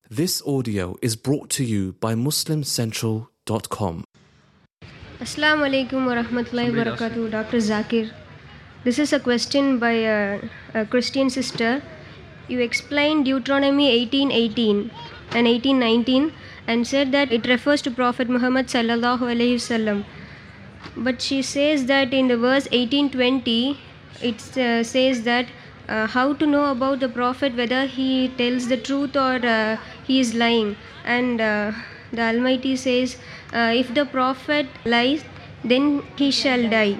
This audio is brought to you by MuslimCentral.com. Assalamu alaikum wa rahmatullahi wa barakatuh, Dr. Zakir. This is a question by a Christian sister. You explained Deuteronomy 18:18 and 18:19 and said that it refers to Prophet Muhammad sallallahu alaihi wasallam. But she says that in the verse 18:20, it says that how to know about the Prophet, whether he tells the truth or he is lying. And the Almighty says, if the Prophet lies, then he shall die.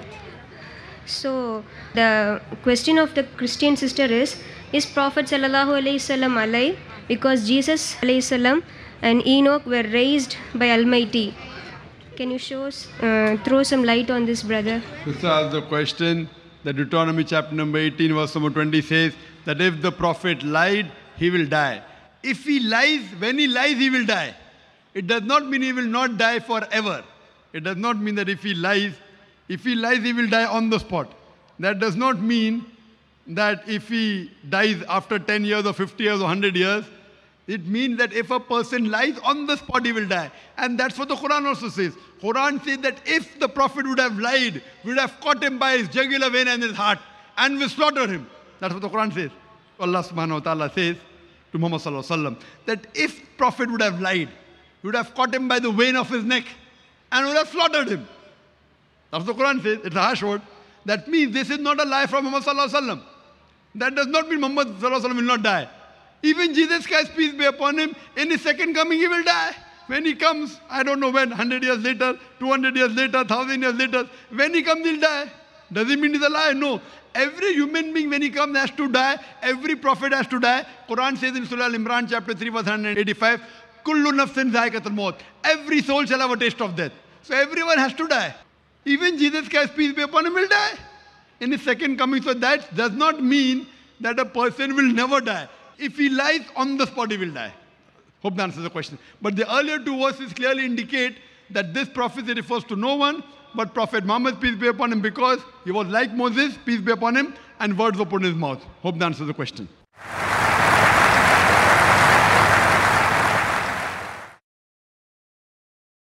So the question of the Christian sister is Prophet sallallahu alaihi wasallam alive? Because Jesus alaihi salam and Enoch were raised by Almighty. Can you throw some light on this, brother? This is the question. The Deuteronomy chapter number 18 verse number 20 says that if the prophet lied, he will die. If he lies, when he lies, he will die. It does not mean he will not die forever. It does not mean that if he lies, he will die on the spot. That does not mean that if he dies after 10 years or 50 years or 100 years, it means that if a person lies on the spot, he will die. And that's what the Quran also says. Quran says that if the Prophet would have lied, we would have caught him by his jugular vein and his heart and we slaughter him. That's what the Quran says. Allah subhanahu wa ta'ala says to Muhammad sallallahu alaihi wasallam that if Prophet would have lied, we would have caught him by the vein of his neck and would have slaughtered him. That's what the Quran says. It's a harsh word. That means this is not a lie from Muhammad sallallahu alaihi wasallam. That does not mean Muhammad sallallahu alaihi wasallam will not die. Even Jesus Christ, peace be upon him, in his second coming he will die. When he comes, I don't know when, 100 years later, 200 years later, 1,000 years later, when he comes he'll die. Does it mean he's a lie? No. Every human being when he comes has to die. Every prophet has to die. Quran says in Surah Al-Imran chapter 3 verse 185, Kullu nafsin zaikatul maut. Every soul shall have a taste of death. So everyone has to die. Even Jesus Christ, peace be upon him, will die in his second coming. So that does not mean that a person will never die. If he lies on the spot, he will die. Hope that answers the question. But the earlier two verses clearly indicate that this prophecy refers to no one but Prophet Muhammad, peace be upon him, because he was like Moses, peace be upon him, and words were put in his mouth. Hope that answers the question.